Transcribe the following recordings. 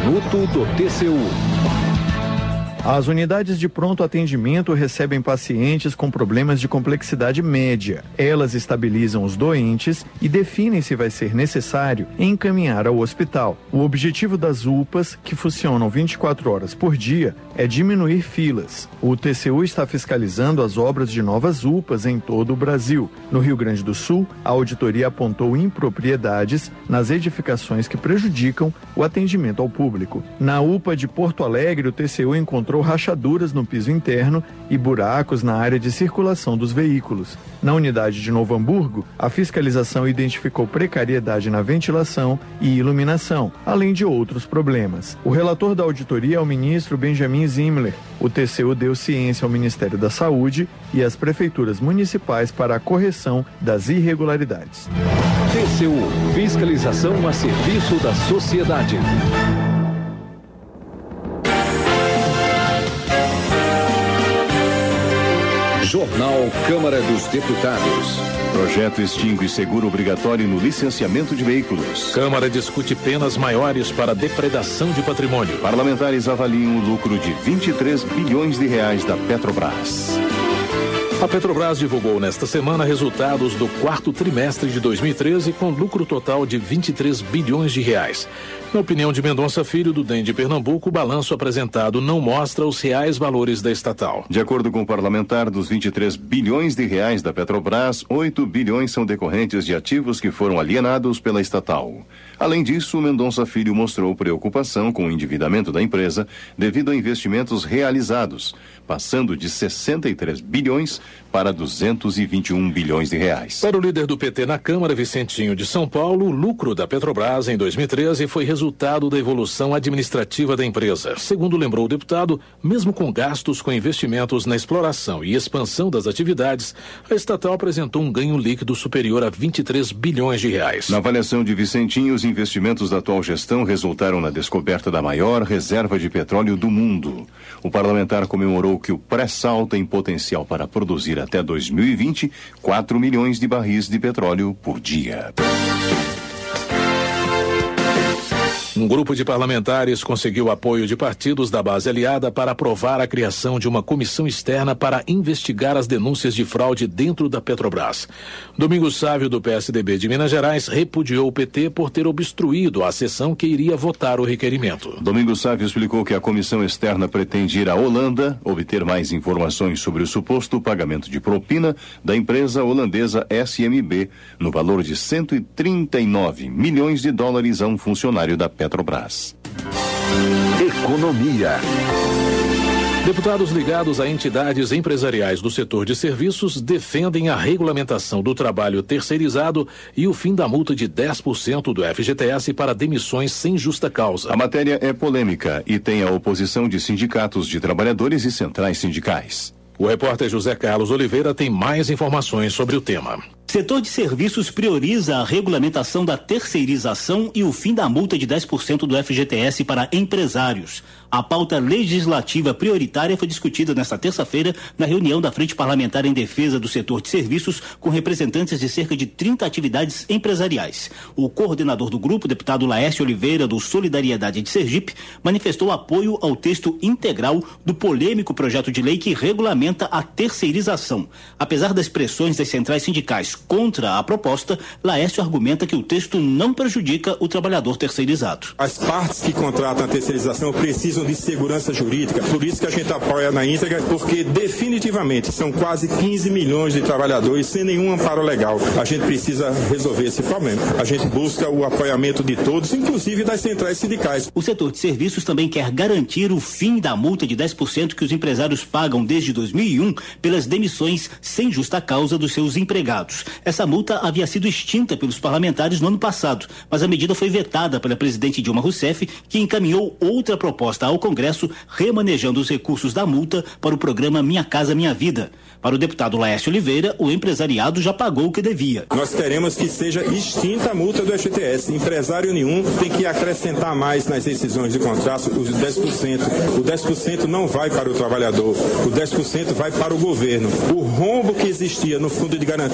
Minuto do TCU. As unidades de pronto atendimento recebem pacientes com problemas de complexidade média. Elas estabilizam os doentes e definem se vai ser necessário encaminhar ao hospital. O objetivo das UPAs, que funcionam 24 horas por dia, é diminuir filas. O TCU está fiscalizando as obras de novas UPAs em todo o Brasil. No Rio Grande do Sul, a auditoria apontou impropriedades nas edificações que prejudicam o atendimento ao público. Na UPA de Porto Alegre, o TCU encontrou rachaduras no piso interno e buracos na área de circulação dos veículos. Na unidade de Novo Hamburgo, a fiscalização identificou precariedade na ventilação e iluminação, além de outros problemas. O relator da auditoria é o ministro Benjamin Zimler. O TCU deu ciência ao Ministério da Saúde e às prefeituras municipais para a correção das irregularidades. TCU, fiscalização a serviço da sociedade. Jornal Câmara dos Deputados. Projeto extingue seguro obrigatório no licenciamento de veículos. Câmara discute penas maiores para depredação de patrimônio. Parlamentares avaliam o lucro de 23 bilhões de reais da Petrobras. A Petrobras divulgou nesta semana resultados do quarto trimestre de 2013 com lucro total de 23 bilhões de reais. Na opinião de Mendonça Filho, do DEM de Pernambuco, o balanço apresentado não mostra os reais valores da estatal. De acordo com o parlamentar, dos 23 bilhões de reais da Petrobras, 8 bilhões são decorrentes de ativos que foram alienados pela estatal. Além disso, Mendonça Filho mostrou preocupação com o endividamento da empresa devido a investimentos realizados, passando de 63 bilhões para 221 bilhões de reais. Para o líder do PT na Câmara, Vicentinho de São Paulo, o lucro da Petrobras em 2013 foi resultado da evolução administrativa da empresa. Segundo lembrou o deputado, mesmo com gastos com investimentos na exploração e expansão das atividades, a estatal apresentou um ganho líquido superior a 23 bilhões de reais. Na avaliação de Vicentinho, os investimentos da atual gestão resultaram na descoberta da maior reserva de petróleo do mundo. O parlamentar comemorou que o pré-sal tem potencial para produzir até 2020 4 milhões de barris de petróleo por dia. Um grupo de parlamentares conseguiu apoio de partidos da base aliada para aprovar a criação de uma comissão externa para investigar as denúncias de fraude dentro da Petrobras. Domingos Sávio, do PSDB de Minas Gerais, repudiou o PT por ter obstruído a sessão que iria votar o requerimento. Domingos Sávio explicou que a comissão externa pretende ir à Holanda obter mais informações sobre o suposto pagamento de propina da empresa holandesa SMB, no valor de 139 milhões de dólares a um funcionário da Petrobras. Economia. Deputados ligados a entidades empresariais do setor de serviços defendem a regulamentação do trabalho terceirizado e o fim da multa de 10% do FGTS para demissões sem justa causa. A matéria é polêmica e tem a oposição de sindicatos de trabalhadores e centrais sindicais. O repórter José Carlos Oliveira tem mais informações sobre o tema. O setor de serviços prioriza a regulamentação da terceirização e o fim da multa de 10% do FGTS para empresários. A pauta legislativa prioritária foi discutida nesta terça-feira na reunião da Frente Parlamentar em Defesa do Setor de Serviços, com representantes de cerca de 30 atividades empresariais. O coordenador do grupo, deputado Laércio Oliveira, do Solidariedade de Sergipe, manifestou apoio ao texto integral do polêmico projeto de lei que regulamenta a terceirização. Apesar das pressões das centrais sindicais contra a proposta, Laércio argumenta que o texto não prejudica o trabalhador terceirizado. As partes que contratam a terceirização precisam de segurança jurídica, por isso que a gente apoia na íntegra, porque definitivamente são quase 15 milhões de trabalhadores sem nenhum amparo legal. A gente precisa resolver esse problema. A gente busca o apoiamento de todos, inclusive das centrais sindicais. O setor de serviços também quer garantir o fim da multa de 10% que os empresários pagam desde 2001 pelas demissões sem justa causa dos seus empregados. Essa multa havia sido extinta pelos parlamentares no ano passado, mas a medida foi vetada pela presidente Dilma Rousseff, que encaminhou outra proposta ao Congresso, remanejando os recursos da multa para o programa Minha Casa Minha Vida. Para o deputado Laércio Oliveira, o empresariado já pagou o que devia. Nós queremos que seja extinta a multa do FGTS. Empresário nenhum tem que acrescentar mais nas rescisões de contrato os 10%. O 10% não vai para o trabalhador, o 10% vai para o governo. O rombo que existia no fundo de garantia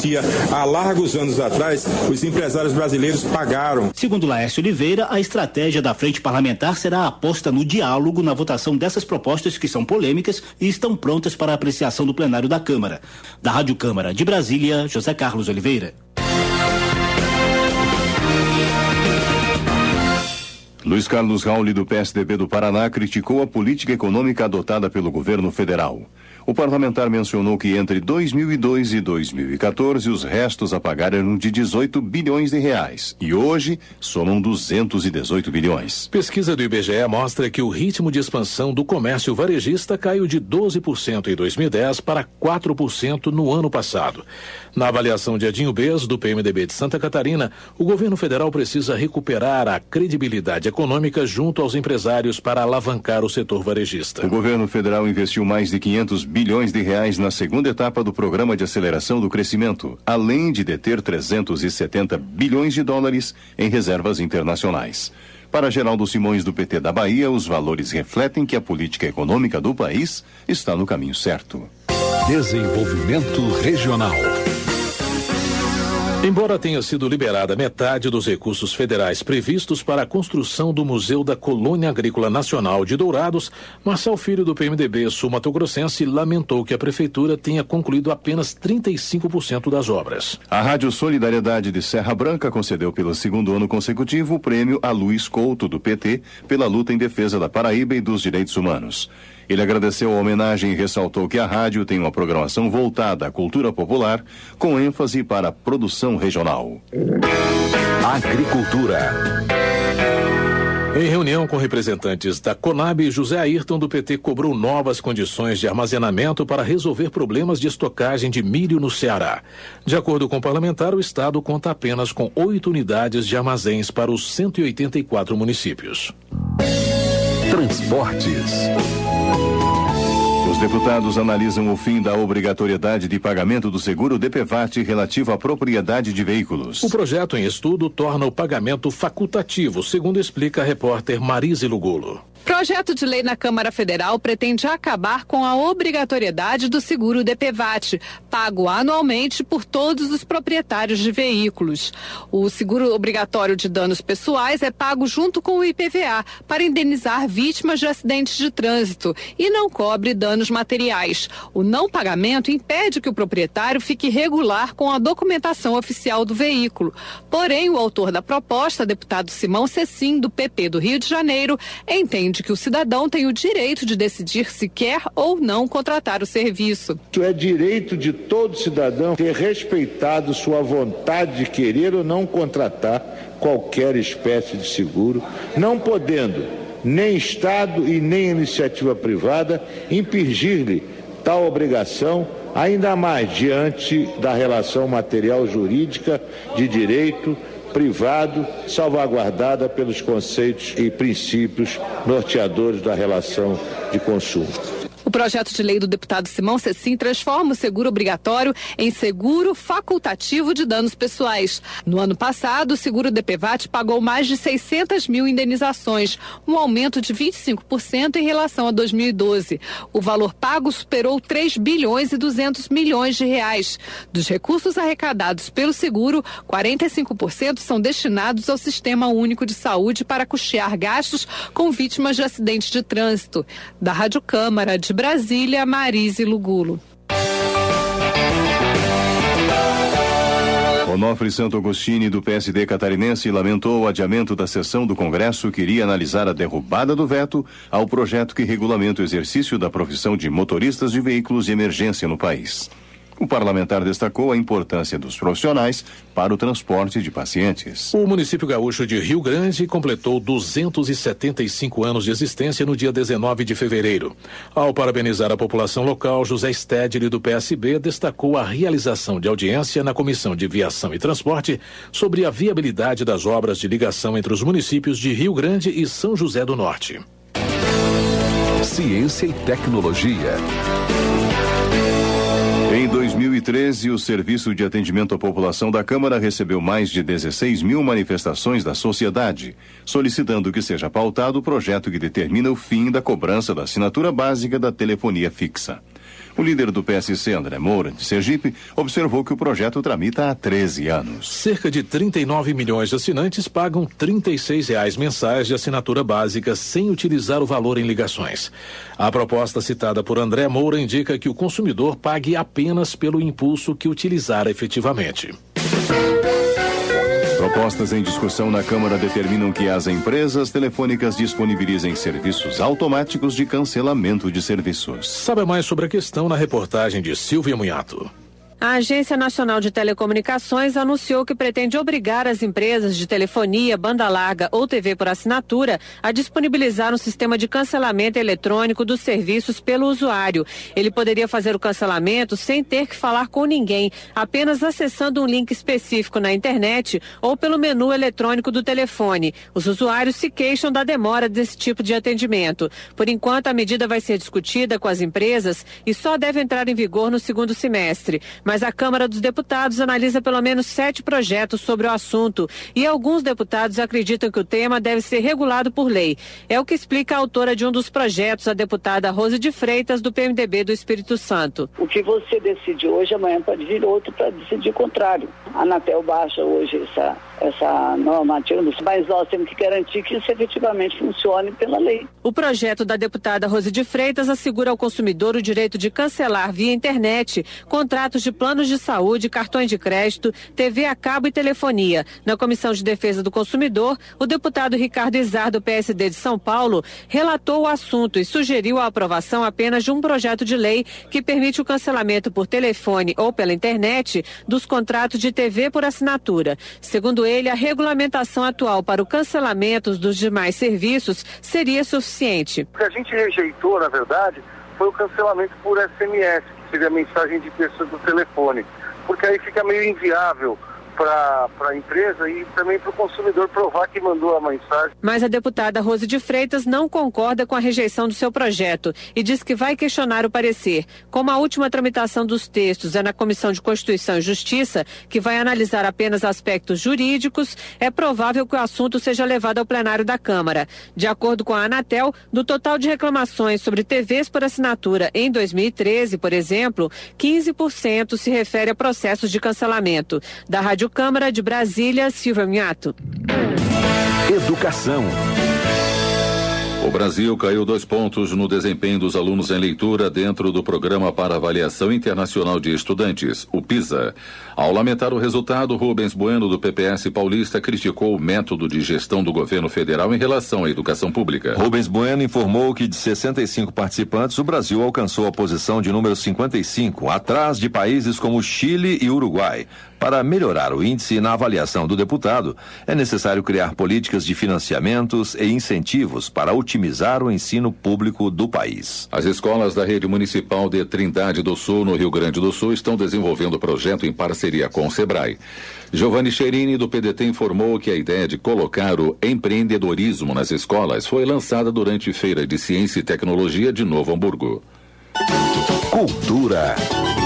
Há largos anos atrás, os empresários brasileiros pagaram. Segundo Laércio Oliveira, a estratégia da Frente Parlamentar será a aposta no diálogo na votação dessas propostas que são polêmicas e estão prontas para a apreciação do plenário da Câmara. Da Rádio Câmara de Brasília, José Carlos Oliveira. Luiz Carlos Rauli, do PSDB do Paraná, criticou a política econômica adotada pelo governo federal. O parlamentar mencionou que entre 2002 e 2014 os restos a pagar eram de 18 bilhões de reais e hoje somam 218 bilhões. Pesquisa do IBGE mostra que o ritmo de expansão do comércio varejista caiu de 12% em 2010 para 4% no ano passado. Na avaliação de Edinho Bez, do PMDB de Santa Catarina, o governo federal precisa recuperar a credibilidade econômica junto aos empresários para alavancar o setor varejista. O governo federal investiu mais de 500 bilhões de reais na segunda etapa do Programa de Aceleração do Crescimento, além de deter 370 bilhões de dólares em reservas internacionais. Para Geraldo Simões, do PT da Bahia, os valores refletem que a política econômica do país está no caminho certo. Desenvolvimento regional. Embora tenha sido liberada metade dos recursos federais previstos para a construção do Museu da Colônia Agrícola Nacional de Dourados, Marcel Filho, do PMDB sul-mato-grossense, lamentou que a prefeitura tenha concluído apenas 35% das obras. A Rádio Solidariedade de Serra Branca concedeu pelo segundo ano consecutivo o prêmio a Luiz Couto, do PT, pela luta em defesa da Paraíba e dos direitos humanos. Ele agradeceu a homenagem e ressaltou que a rádio tem uma programação voltada à cultura popular, com ênfase para a produção regional. Agricultura. Em reunião com representantes da Conab, José Ayrton, do PT, cobrou novas condições de armazenamento para resolver problemas de estocagem de milho no Ceará. De acordo com o parlamentar, o estado conta apenas com 8 unidades de armazéns para os 184 municípios. Transportes. Os deputados analisam o fim da obrigatoriedade de pagamento do seguro DPVAT relativo à propriedade de veículos. O projeto em estudo torna o pagamento facultativo, segundo explica a repórter Marise Lugulo. Projeto de lei na Câmara Federal pretende acabar com a obrigatoriedade do seguro DPVAT, pago anualmente por todos os proprietários de veículos. O seguro obrigatório de danos pessoais é pago junto com o IPVA para indenizar vítimas de acidentes de trânsito e não cobre danos materiais. O não pagamento impede que o proprietário fique regular com a documentação oficial do veículo. Porém, o autor da proposta, deputado Simão Cecim, do PP do Rio de Janeiro, entende que o cidadão tem o direito de decidir se quer ou não contratar o serviço. É direito de todo cidadão ter respeitado sua vontade de querer ou não contratar qualquer espécie de seguro, não podendo nem Estado e nem iniciativa privada impingir-lhe tal obrigação, ainda mais diante da relação material jurídica de direito privado, salvaguardada pelos conceitos e princípios norteadores da relação de consumo. O projeto de lei do deputado Simão Cecim transforma o seguro obrigatório em seguro facultativo de danos pessoais. No ano passado, o seguro DPVAT pagou mais de 600 mil indenizações, um aumento de 25% em relação a 2012. O valor pago superou 3 bilhões e 200 milhões de reais. Dos recursos arrecadados pelo seguro, 45% são destinados ao Sistema Único de Saúde para custear gastos com vítimas de acidentes de trânsito. Da Rádio Câmara de Brasília, Marise Lugulo. Onofre Santo Agostini, do PSD catarinense, lamentou o adiamento da sessão do Congresso que iria analisar a derrubada do veto ao projeto que regulamenta o exercício da profissão de motoristas de veículos de emergência no país. O parlamentar destacou a importância dos profissionais para o transporte de pacientes. O município gaúcho de Rio Grande completou 275 anos de existência no dia 19 de fevereiro. Ao parabenizar a população local, José Stedley, do PSB, destacou a realização de audiência na Comissão de Viação e Transporte sobre a viabilidade das obras de ligação entre os municípios de Rio Grande e São José do Norte. Ciência e tecnologia. Em 2013, o Serviço de Atendimento à População da Câmara recebeu mais de 16 mil manifestações da sociedade, solicitando que seja pautado o projeto que determina o fim da cobrança da assinatura básica da telefonia fixa. O líder do PSC, André Moura, de Sergipe, observou que o projeto tramita há 13 anos. Cerca de 39 milhões de assinantes pagam R$ 36 mensais de assinatura básica sem utilizar o valor em ligações. A proposta citada por André Moura indica que o consumidor pague apenas pelo impulso que utilizar efetivamente. Propostas em discussão na Câmara determinam que as empresas telefônicas disponibilizem serviços automáticos de cancelamento de serviços. Saiba mais sobre a questão na reportagem de Silvia Munhato. A Agência Nacional de Telecomunicações anunciou que pretende obrigar as empresas de telefonia, banda larga ou TV por assinatura a disponibilizar um sistema de cancelamento eletrônico dos serviços pelo usuário. Ele poderia fazer o cancelamento sem ter que falar com ninguém, apenas acessando um link específico na internet ou pelo menu eletrônico do telefone. Os usuários se queixam da demora desse tipo de atendimento. Por enquanto, a medida vai ser discutida com as empresas e só deve entrar em vigor no segundo semestre. Mas a Câmara dos Deputados analisa pelo menos 7 projetos sobre o assunto e alguns deputados acreditam que o tema deve ser regulado por lei. É o que explica a autora de um dos projetos, a deputada Rose de Freitas, do PMDB do Espírito Santo. O que você decide hoje, amanhã pode vir outro para decidir o contrário. A Anatel baixa hoje essa normativa, mas nós temos que garantir que isso efetivamente funcione pela lei. O projeto da deputada Rose de Freitas assegura ao consumidor o direito de cancelar via internet contratos de planos de saúde, cartões de crédito, TV a cabo e telefonia. Na Comissão de Defesa do Consumidor, o deputado Ricardo Izar, do PSD de São Paulo, relatou o assunto e sugeriu a aprovação apenas de um projeto de lei que permite o cancelamento por telefone ou pela internet dos contratos de TV por assinatura. Segundo ele, a regulamentação atual para o cancelamento dos demais serviços seria suficiente. O que a gente rejeitou, na verdade, foi o cancelamento por SMS, que seria a mensagem de texto do telefone, porque aí fica meio inviável para a empresa e também para o consumidor provar que mandou a mensagem. Mas a deputada Rose de Freitas não concorda com a rejeição do seu projeto e diz que vai questionar o parecer. Como a última tramitação dos textos é na Comissão de Constituição e Justiça, que vai analisar apenas aspectos jurídicos, é provável que o assunto seja levado ao plenário da Câmara. De acordo com a Anatel, do total de reclamações sobre TVs por assinatura em 2013, por exemplo, 15% se refere a processos de cancelamento. Da Rádio Câmara de Brasília, Silvia Munhato. Educação. O Brasil caiu 2 pontos no desempenho dos alunos em leitura dentro do Programa para Avaliação Internacional de Estudantes, o PISA. Ao lamentar o resultado, Rubens Bueno, do PPS paulista, criticou o método de gestão do governo federal em relação à educação pública. Rubens Bueno informou que de 65 participantes, o Brasil alcançou a posição de número 55, atrás de países como Chile e Uruguai. Para melhorar o índice na avaliação do deputado, é necessário criar políticas de financiamentos e incentivos para otimizar o ensino público do país. As escolas da rede municipal de Trindade do Sul, no Rio Grande do Sul, estão desenvolvendo o projeto em parceria com o Sebrae. Giovanni Cherini, do PDT, informou que a ideia de colocar o empreendedorismo nas escolas foi lançada durante Feira de Ciência e Tecnologia de Novo Hamburgo. Cultura.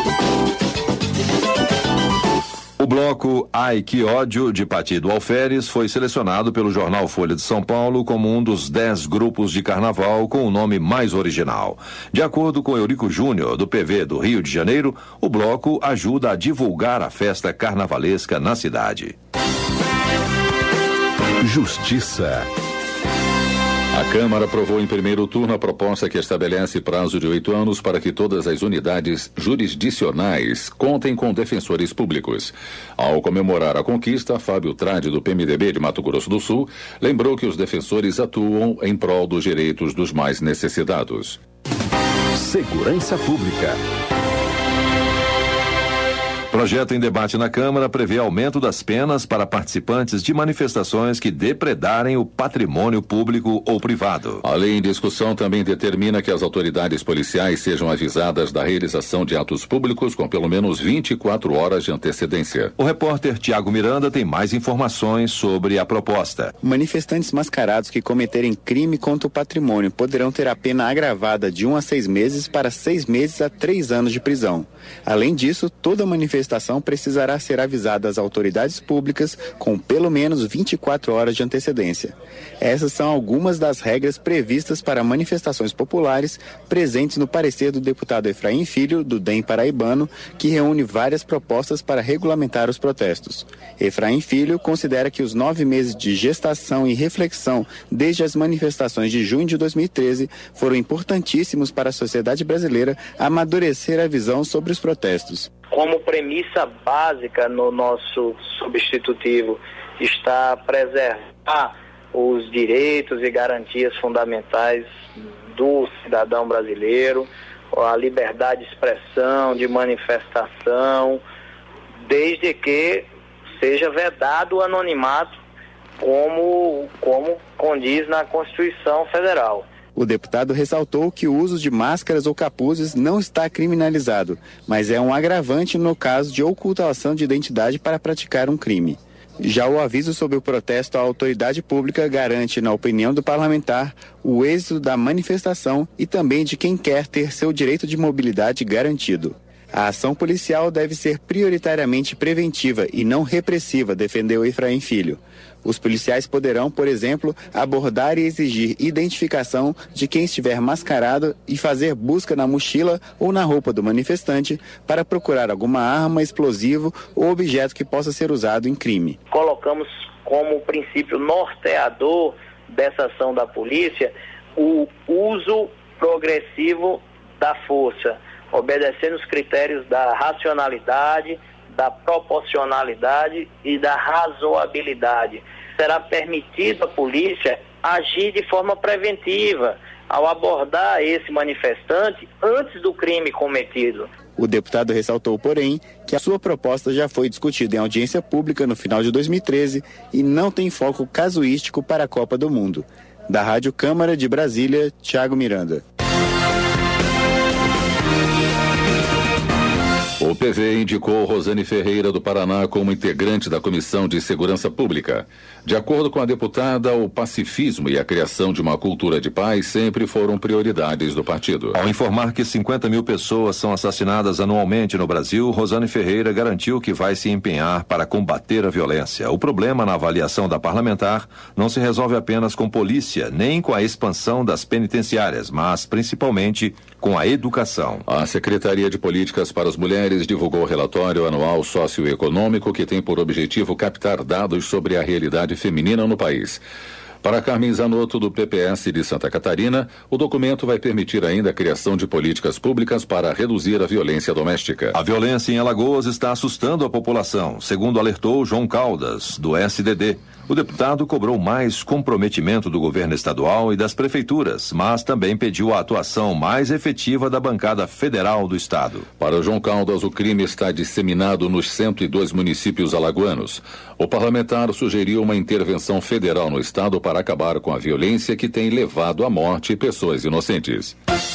O bloco Ai Que Ódio, de Patido Alferes, foi selecionado pelo jornal Folha de São Paulo como um dos 10 grupos de carnaval com o nome mais original. De acordo com Eurico Júnior, do PV do Rio de Janeiro, o bloco ajuda a divulgar a festa carnavalesca na cidade. Justiça. A Câmara aprovou em primeiro turno a proposta que estabelece prazo de 8 anos para que todas as unidades jurisdicionais contem com defensores públicos. Ao comemorar a conquista, Fábio Trade, do PMDB de Mato Grosso do Sul, lembrou que os defensores atuam em prol dos direitos dos mais necessitados. Segurança Pública. Projeto em debate na Câmara prevê aumento das penas para participantes de manifestações que depredarem o patrimônio público ou privado. A lei em discussão também determina que as autoridades policiais sejam avisadas da realização de atos públicos com pelo menos 24 horas de antecedência. O repórter Tiago Miranda tem mais informações sobre a proposta. Manifestantes mascarados que cometerem crime contra o patrimônio poderão ter a pena agravada de 1 a 6 meses para 6 meses a 3 anos de prisão. Além disso, toda manifestação manifestação precisará ser avisada às autoridades públicas com pelo menos 24 horas de antecedência. Essas são algumas das regras previstas para manifestações populares presentes no parecer do deputado Efraim Filho, do DEM paraibano, que reúne várias propostas para regulamentar os protestos. Efraim Filho considera que os 9 meses de gestação e reflexão desde as manifestações de junho de 2013 foram importantíssimos para a sociedade brasileira amadurecer a visão sobre os protestos. Como premissa básica no nosso substitutivo está preservar os direitos e garantias fundamentais do cidadão brasileiro, a liberdade de expressão, de manifestação, desde que seja vedado o anonimato, como condiz na Constituição Federal. O deputado ressaltou que o uso de máscaras ou capuzes não está criminalizado, mas é um agravante no caso de ocultação de identidade para praticar um crime. Já o aviso sobre o protesto à autoridade pública garante, na opinião do parlamentar, o êxito da manifestação e também de quem quer ter seu direito de mobilidade garantido. A ação policial deve ser prioritariamente preventiva e não repressiva, defendeu Efraim Filho. Os policiais poderão, por exemplo, abordar e exigir identificação de quem estiver mascarado e fazer busca na mochila ou na roupa do manifestante para procurar alguma arma, explosivo ou objeto que possa ser usado em crime. Colocamos como princípio norteador dessa ação da polícia o uso progressivo da força, obedecendo os critérios da racionalidade, da proporcionalidade e da razoabilidade. Será permitido à polícia agir de forma preventiva ao abordar esse manifestante antes do crime cometido. O deputado ressaltou, porém, que a sua proposta já foi discutida em audiência pública no final de 2013 e não tem foco casuístico para a Copa do Mundo. Da Rádio Câmara de Brasília, Thiago Miranda. O PV indicou Rosane Ferreira do Paraná como integrante da Comissão de Segurança Pública. De acordo com a deputada, o pacifismo e a criação de uma cultura de paz sempre foram prioridades do partido. Ao informar que 50 mil pessoas são assassinadas anualmente no Brasil, Rosane Ferreira garantiu que vai se empenhar para combater a violência. O problema, na avaliação da parlamentar, não se resolve apenas com polícia, nem com a expansão das penitenciárias, mas principalmente com a educação. A Secretaria de Políticas para as Mulheres divulgou o relatório anual socioeconômico que tem por objetivo captar dados sobre a realidade feminina no país. Para Carmen Zanotto, do PPS de Santa Catarina, o documento vai permitir ainda a criação de políticas públicas para reduzir a violência doméstica. A violência em Alagoas está assustando a população, segundo alertou João Caldas, do SDD. O deputado cobrou mais comprometimento do governo estadual e das prefeituras, mas também pediu a atuação mais efetiva da bancada federal do estado. Para o João Caldas, o crime está disseminado nos 102 municípios alagoanos. O parlamentar sugeriu uma intervenção federal no estado para acabar com a violência que tem levado à morte pessoas inocentes.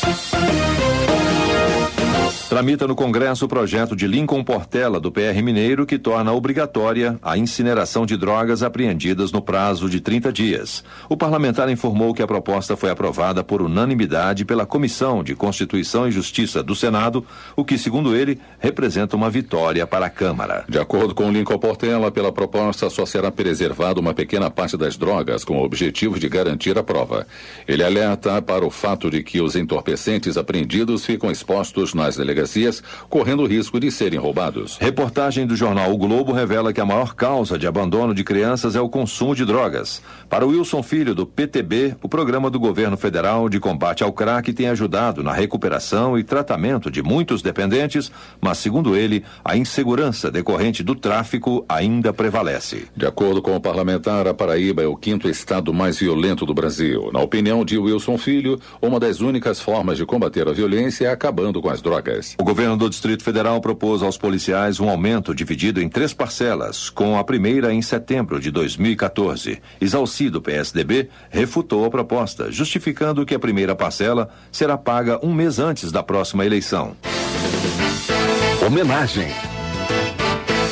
Tramita no Congresso o projeto de Lincoln Portela, do PR Mineiro, que torna obrigatória a incineração de drogas apreendidas no prazo de 30 dias. O parlamentar informou que a proposta foi aprovada por unanimidade pela Comissão de Constituição e Justiça do Senado, o que, segundo ele, representa uma vitória para a Câmara. De acordo com Lincoln Portela, pela proposta só será preservada uma pequena parte das drogas, com o objetivo de garantir a prova. Ele alerta para o fato de que os entorpecentes apreendidos ficam expostos nas delegacias, correndo o risco de serem roubados. Reportagem do jornal O Globo revela que a maior causa de abandono de crianças é o consumo de drogas. Para Wilson Filho, do PTB, o programa do governo federal de combate ao crack tem ajudado na recuperação e tratamento de muitos dependentes, mas, segundo ele, a insegurança decorrente do tráfico ainda prevalece. De acordo com o parlamentar, a Paraíba é o 5º estado mais violento do Brasil. Na opinião de Wilson Filho, uma das únicas formas de combater a violência é acabando com as drogas. O governo do Distrito Federal propôs aos policiais um aumento dividido em 3 parcelas, com a primeira em setembro de 2014. Isalci, do PSDB, refutou a proposta, justificando que a primeira parcela será paga um mês antes da próxima eleição. Homenagem. A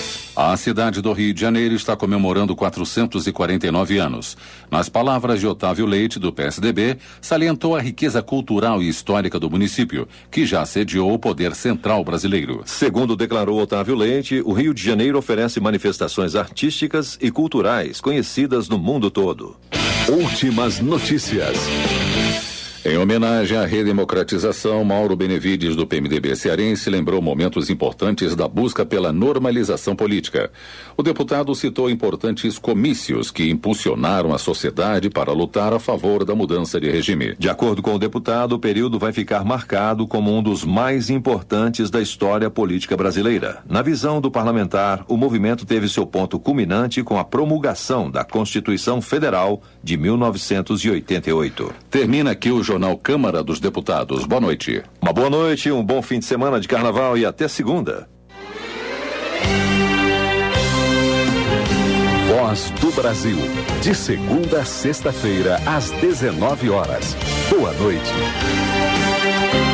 A cidade do Rio de Janeiro está comemorando 449 anos. Nas palavras de Otávio Leite, do PSDB, salientou a riqueza cultural e histórica do município, que já sediou o poder central brasileiro. Segundo declarou Otávio Leite, o Rio de Janeiro oferece manifestações artísticas e culturais conhecidas no mundo todo. Últimas notícias. Em homenagem à redemocratização, Mauro Benevides, do PMDB cearense, lembrou momentos importantes da busca pela normalização política. O deputado citou importantes comícios que impulsionaram a sociedade para lutar a favor da mudança de regime. De acordo com o deputado, o período vai ficar marcado como um dos mais importantes da história política brasileira. Na visão do parlamentar, o movimento teve seu ponto culminante com a promulgação da Constituição Federal de 1988. Termina aqui o Jornal Câmara dos Deputados. Boa noite. Uma boa noite, um bom fim de semana de carnaval e até segunda. Voz do Brasil. De segunda a sexta-feira, às 19 horas. Boa noite.